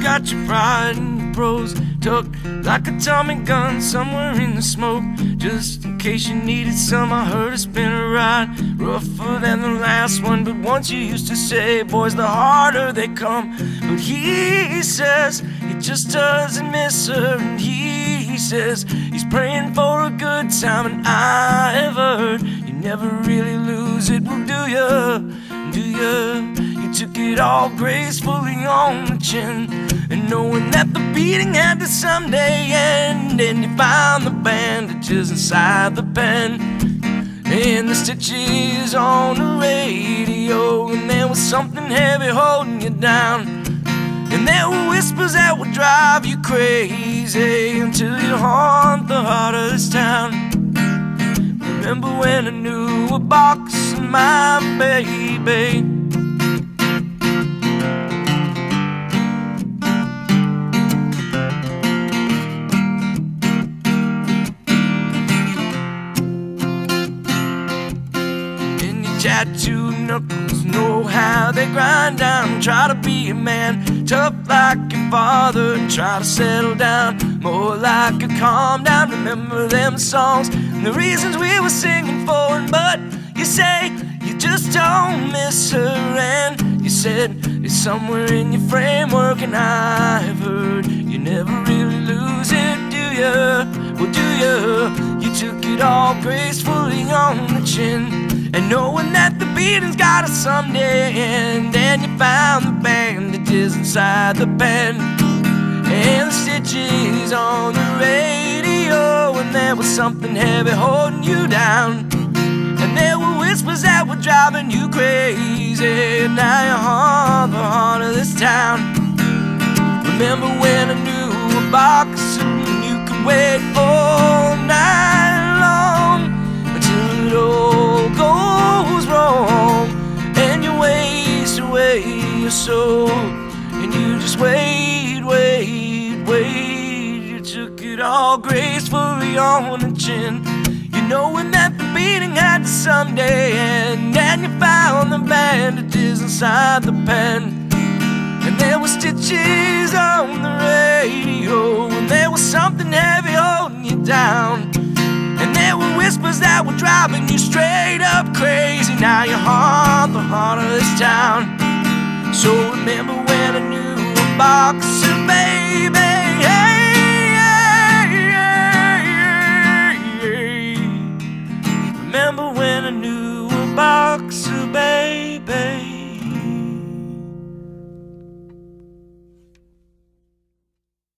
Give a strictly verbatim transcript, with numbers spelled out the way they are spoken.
got your pride and your pros tucked like a Tommy gun somewhere in the smoke. Just in case you needed some, I heard it's been a ride, rougher than the last one. But once you used to say, boys, the harder they come. But he says he just doesn't miss her, and he says he's praying for a good time. And I've heard you never really lose it. Well, do ya, do ya? You took it all gracefully on the chin, and knowing that the beating had to someday end. And you found the bandages inside the pen, and the stitches on the radio, and there was something heavy holding you down. And there were whispers that would drive you crazy until you haunt the heart of this town. Remember when I knew a box of my baby? Tattooed knuckles know how they grind down. Try to be a man, tough like your father, and try to settle down more like a calm down. Remember them songs and the reasons we were singing for it. But you say you just don't miss her, and you said it's somewhere in your framework. And I've heard you never really lose it, do ya? Well, do ya? You took it all gracefully on the chin, and knowing that the beating's gotta someday end. And you found the bandages inside the pen, and the stitches on the radio, and there was something heavy holding you down. And there were whispers that were driving you crazy, and now you're on the heart of this town. Remember when I knew a box and you could wait all night long until it all goes wrong, and you waste away your soul, and you just wait, wait, wait. You took it all gracefully on the chin, you knowing that the beating had to someday end. And you found the bandages inside the pen, and there were stitches on the radio, and there was something heavy holding you down. And there were whispers that were driving you straight up crazy. Now you're on the heart of this town. So remember when I knew a boxer, baby. Hey, hey, hey, hey. Remember when I knew a boxer.